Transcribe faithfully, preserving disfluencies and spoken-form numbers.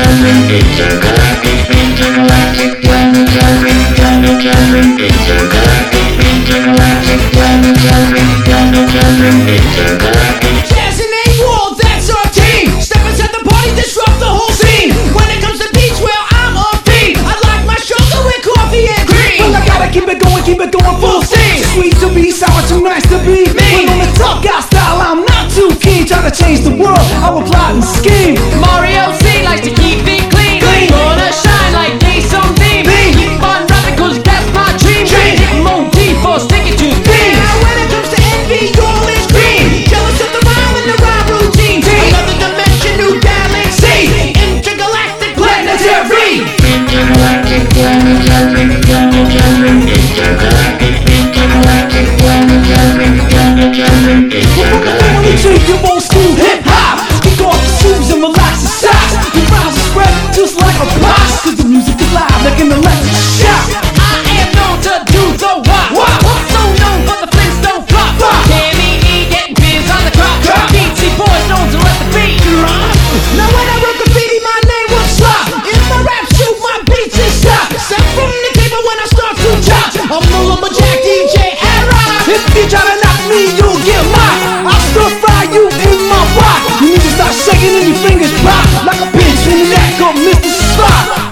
and A-Wall, that's our team. Step inside the party, disrupt the whole scene. When it comes to beats, well, I'm a fiend. I like my sugar with coffee and cream. Well, I gotta keep it going, keep it going full steam. Too sweet to be sour, too nice to be Me. When on the tough guy style, I'm not too keen. Try to change the world, I will plot and scheme. Mario C likes to keep it clean. Clean. Gonna shine like day sunbeam. Beam. Keep on rapping cause that's my dream. Dream. Get more deep or stick it to Beam. Now when it comes to envy, all is green. Jealous of the rhyme and the rhyme routine. Team. Another dimension, new galaxy. Intergalactic planetary. You old school hip hop. Kick off your shoes and relax your socks. Your rhymes are spread just like a box. Cause the music is live like an electric shock. I am known to do the wop. Wop. So known for the Flintstone flop. Flop. Tammy E getting biz on the crop. Crop. Beatsy boys known to let the beat drop. Now when I wrote graffiti, my name was Slop. In my rap shoot, my beats is stop. Step from the table when I start to chop. I'm the lumberjack D J Era. If you try to knock me, you'll get mocked. I'll stir fry you in my rock. You need to start shaking and your fingers pop like a pinch in the neck of Mister Spock.